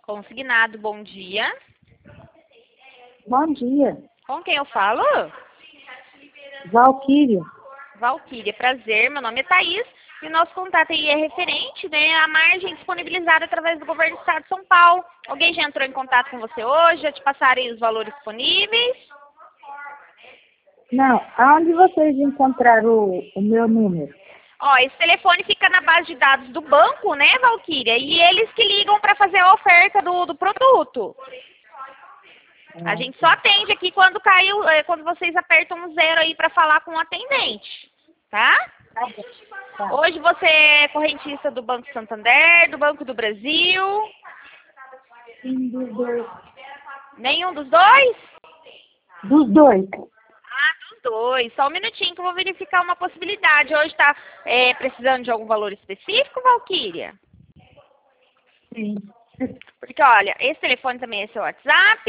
Consignado, bom dia. Bom dia, Com quem eu falo? Valquíria. Valquíria, prazer. Meu nome é Thaís e o nosso contato aí é referente, né, à margem disponibilizada através do governo do estado de São Paulo. Alguém já entrou em contato com você hoje? Já te passaram aí os valores disponíveis? Não, aonde vocês encontraram o meu número? Ó, esse telefone fica na base de dados do banco, né, Valquíria? E eles que ligam para fazer a oferta do produto. A gente só atende aqui quando caiu, quando vocês apertam um 0 aí para falar com o atendente, tá? Tá bom. Tá. Hoje você é correntista do Banco Santander, do Banco do Brasil? Sim, dos dois. Nenhum dos dois? Dos dois. Ah, dos dois. Só um minutinho que eu vou verificar uma possibilidade. Hoje está precisando de algum valor específico, Valquíria? Sim. Porque, olha, esse telefone também é seu WhatsApp.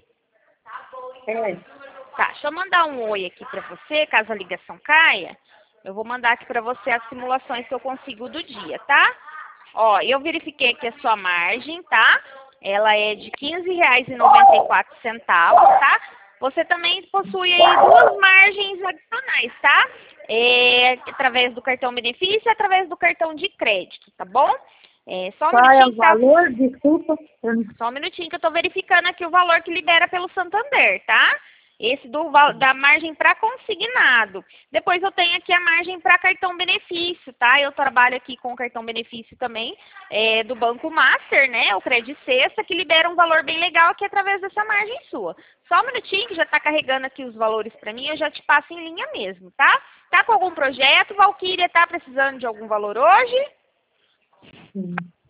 É. Tá, deixa eu mandar um oi aqui pra você, caso a ligação caia. Eu vou mandar aqui pra você as simulações que eu consigo do dia, tá? Ó, eu verifiquei aqui a sua margem, tá? Ela é de R$ 15,94, tá? Você também possui aí duas margens adicionais, tá? Através do cartão benefício e através do cartão de crédito, tá bom? Só um Qual é minutinho o que tá... valor? Desculpa. Só um minutinho que eu tô verificando aqui o valor que libera pelo Santander, tá? Esse da margem para consignado. Depois eu tenho aqui a margem para cartão benefício, tá? Eu trabalho aqui com o cartão benefício também do Banco Master, né? O Credit Sexta, que libera um valor bem legal aqui através dessa margem sua. Só um minutinho que já tá carregando aqui os valores para mim, eu já te passo em linha mesmo, tá? Tá com algum projeto, Valquíria? Tá precisando de algum valor hoje? Sim.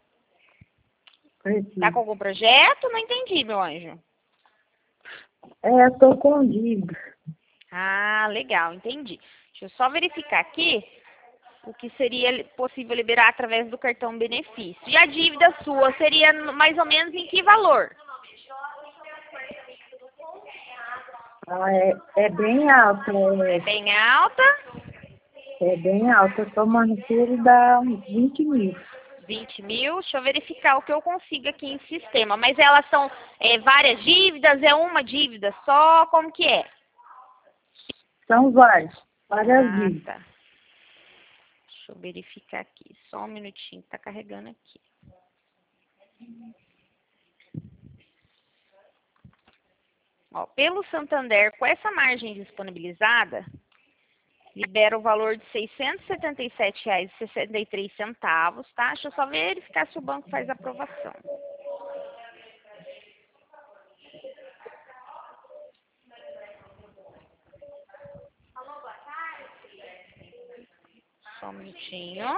Tá com algum projeto? Não entendi, meu anjo. Eu estou com dívida. Ah, legal, entendi. Deixa eu só verificar aqui o que seria possível liberar através do cartão benefício. E a dívida sua seria mais ou menos em que valor? É bem alta. É bem alta? É bem alta. Tomando tudo dá uns 20 mil. 20 mil, deixa eu verificar o que eu consigo aqui em sistema. Mas elas são várias dívidas, é uma dívida só, como que é? São várias dívidas. Tá. Deixa eu verificar aqui, só um minutinho, tá carregando aqui. Ó, pelo Santander, com essa margem disponibilizada, libera o valor de R$ 677,63, tá? Deixa eu só verificar se o banco faz aprovação. Só um minutinho.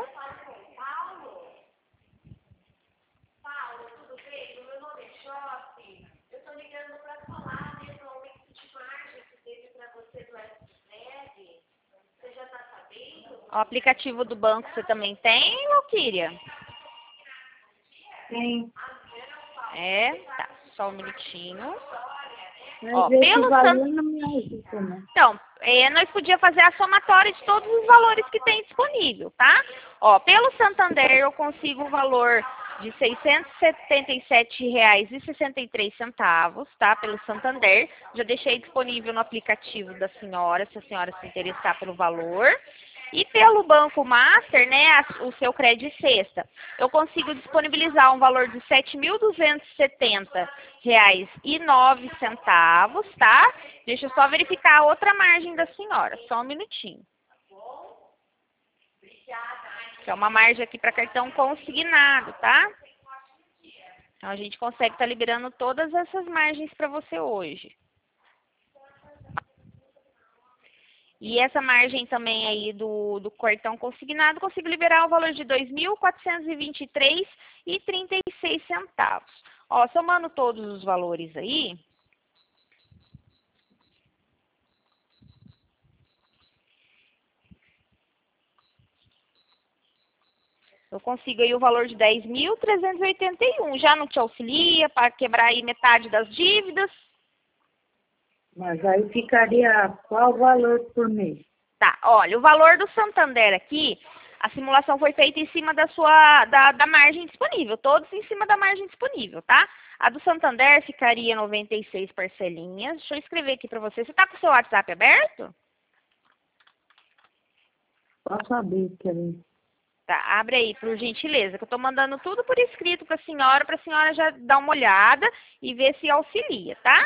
O aplicativo do banco você também tem, Valquíria? Sim. Tá. Só um minutinho. Mas Ó, esse pelo valor não me ajuda, né? Então, nós podíamos fazer a somatória de todos os valores que tem disponível, tá? Ó, pelo Santander eu consigo o valor de R$ 677,63, tá? Pelo Santander. Já deixei disponível no aplicativo da senhora, se a senhora se interessar pelo valor. E pelo Banco Master, né, o seu Credit Sexta, eu consigo disponibilizar um valor de R$ 7.270,09, tá? Deixa eu só verificar a outra margem da senhora, só um minutinho. Que é uma margem aqui para cartão consignado, tá? Então a gente consegue estar liberando todas essas margens para você hoje. E essa margem também aí do cartão consignado, consigo liberar o valor de R$ 2.423,36. Ó, somando todos os valores aí, eu consigo aí o valor de 10.381. Já não te auxilia para quebrar aí metade das dívidas? Mas aí ficaria qual valor por mês? Tá, olha, o valor do Santander aqui, A simulação foi feita em cima da margem disponível, todos em cima da margem disponível, tá? A do Santander ficaria 96 parcelinhas. Deixa eu escrever aqui para você. Você está com o seu WhatsApp aberto? Posso abrir, querido? Tá, abre aí, por gentileza, que eu estou mandando tudo por escrito para a senhora já dar uma olhada e ver se auxilia, tá?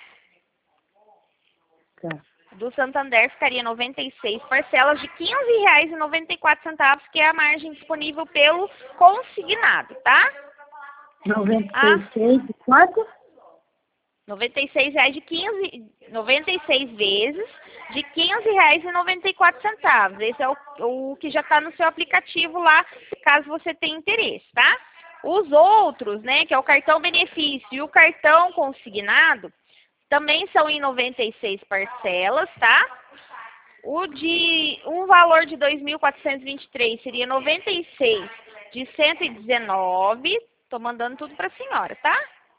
Tá. Do Santander ficaria 96 parcelas de R$ 15,94, que é a margem disponível pelo consignado, tá? 96 de quanto? R$ 96 de 96 vezes de R$ 15,94. Esse é o que já está no seu aplicativo lá, caso você tenha interesse, tá? Os outros, né, que é o cartão benefício e o cartão consignado, também são em 96 parcelas, tá? Um valor de 2.423 seria 96 de 119. Tô mandando tudo para a senhora, tá?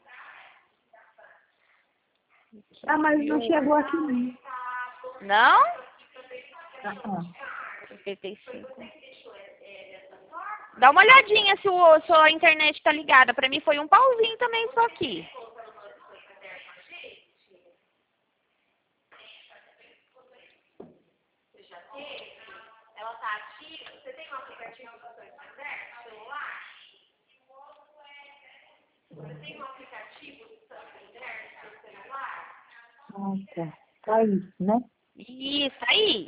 Ah, mas não chegou aqui não. Não? Ah, 55. Dá uma olhadinha se sua internet tá ligada. Para mim foi um pauzinho também só aqui. Ela tá ativa? Você tem um aplicativo do Santander no celular? Você tem um aplicativo do Santander no seu celular? tá. Só isso, né? Isso, aí.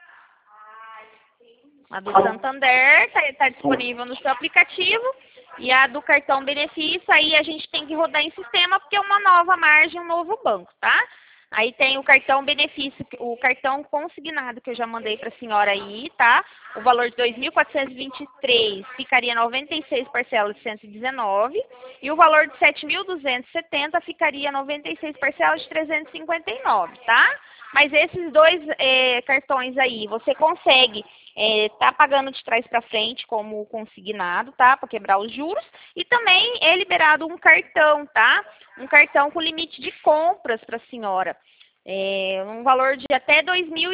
A do Santander tá disponível no seu aplicativo. E a do cartão benefício, aí a gente tem que rodar em sistema, porque é uma nova margem, um novo banco, tá? Aí tem o cartão benefício, o cartão consignado que eu já mandei para a senhora aí, tá? O valor de 2.423 ficaria 96 parcelas de 119. E o valor de 7.270 ficaria 96 parcelas de 359, tá? Mas esses dois cartões aí, você consegue tá pagando de trás para frente como consignado, tá? Para quebrar os juros. E também é liberado um cartão, tá? Um cartão com limite de compras para a senhora. Um valor de até R$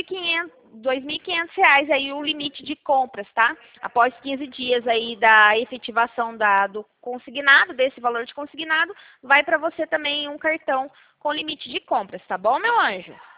2.500 aí o limite de compras, tá? Após 15 dias aí da efetivação do consignado, desse valor de consignado, vai para você também um cartão com limite de compras, tá bom, meu anjo?